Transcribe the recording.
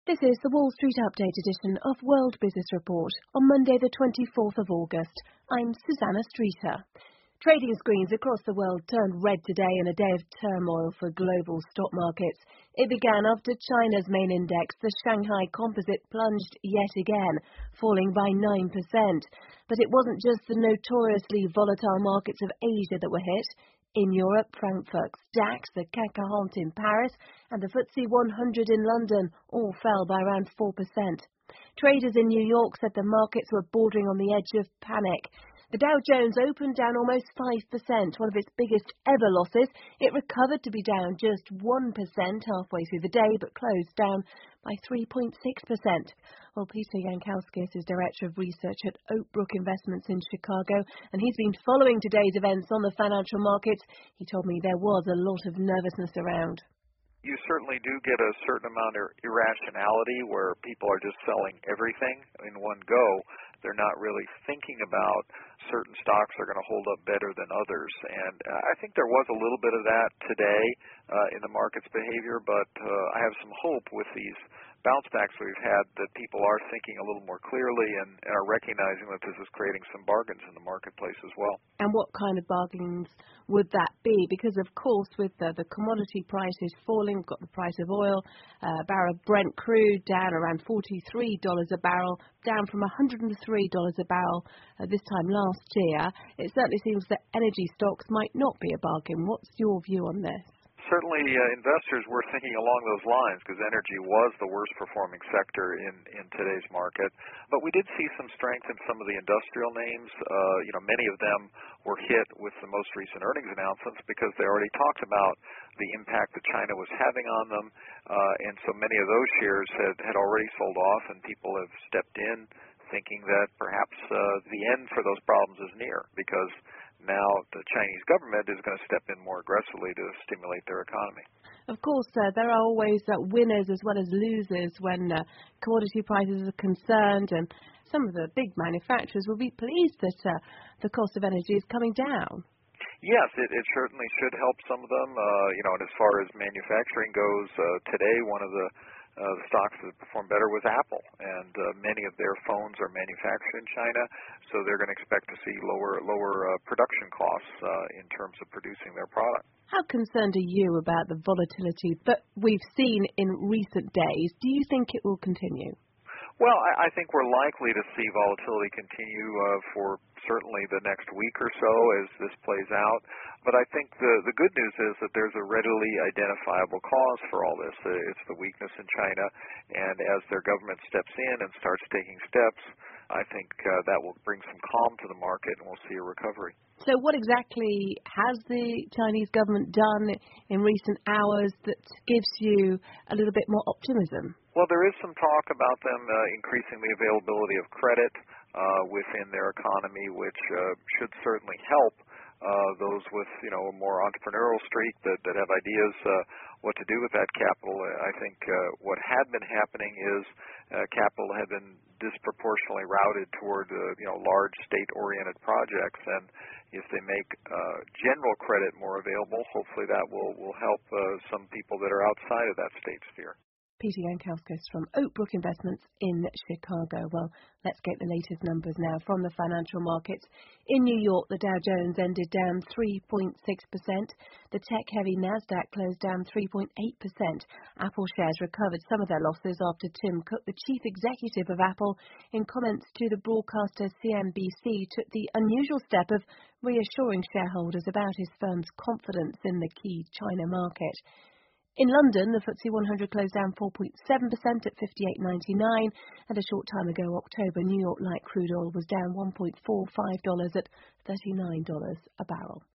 This is the Wall Street Update edition of World Business Report on Monday the 24th of August. I'm Susanna Streeter. Trading screens across the world turned red today in a day of turmoil for global stock markets. It began after China's main index, the Shanghai Composite, plunged yet again, falling by 9%. But it wasn't just the notoriously volatile markets of Asia that were hit. In Europe, Frankfurt's DAX, the CAC 40 in Paris, and the FTSE 100 in London all fell by around 4%. Traders in New York said the markets were bordering on the edge of panic. The Dow Jones opened down almost 5%, one of its biggest ever losses. It recovered to be down just 1% halfway through the day, but closed down by 3.6%. Well, Peter Yankauskis is Director of Research at Oakbrook Investments in Chicago, and he's been following today's events on the financial markets. He told me there was a lot of nervousness around. You certainly do get a certain amount of irrationality where people are just selling everything in one go. They're not really thinking about certain stocks are going to hold up better than others. And I think there was a little bit of that today in the market's behavior, but I have some hope with these bounce backs we've had that people are thinking a little more clearly and are recognizing that this is creating some bargains in the marketplace as well. And what kind of bargains would that be? Because, of course, with the commodity prices falling, we've got the price of oil, a barrel of Brent crude down around $43 a barrel, down from $103 a barrel this time last year. It certainly seems that energy stocks might not be a bargain. What's your view on this? Certainly, investors were thinking along those lines because energy was the worst performing sector in today's market. But we did see some strength in some of the industrial names. Many of them were hit with the most recent earnings announcements because they already talked about the impact that China was having on them. And so many of those shares had already sold off, and people have stepped in thinking that perhaps the end for those problems is near because now the Chinese government is going to step in more aggressively to stimulate their economy. Of course, there are always winners as well as losers when commodity prices are concerned, and some of the big manufacturers will be pleased that the cost of energy is coming down. Yes, it certainly should help some of them. And as far as manufacturing goes, today one of the stocks that performed better was Apple, and many of their phones are manufactured in China, so they're going to expect to see lower production costs in terms of producing their product. How concerned are you about the volatility that we've seen in recent days? Do you think it will continue? Well, I think we're likely to see volatility continue for certainly the next week or so as this plays out. But I think the good news is that there's a readily identifiable cause for all this. It's the weakness in China, and as their government steps in and starts taking steps, I think that will bring some calm to the market and we'll see a recovery. So what exactly has the Chinese government done in recent hours that gives you a little bit more optimism? Well, there is some talk about them increasing the availability of credit within their economy, which should certainly help those with a more entrepreneurial streak that have ideas what to do with that capital. I think what had been happening is capital had been disproportionately routed toward large state-oriented projects, and if they make general credit more available, hopefully that will help some people that are outside of that state sphere. Peter Yankauskis from Oakbrook Investments in Chicago. Well, let's get the latest numbers now from the financial markets. In New York, the Dow Jones ended down 3.6%. The tech-heavy Nasdaq closed down 3.8%. Apple shares recovered some of their losses after Tim Cook, the chief executive of Apple, in comments to the broadcaster CNBC, took the unusual step of reassuring shareholders about his firm's confidence in the key China market. In London, the FTSE 100 closed down 4.7% at 58.99, and a short time ago, October, New York light crude oil was down $1.45 at $39 a barrel.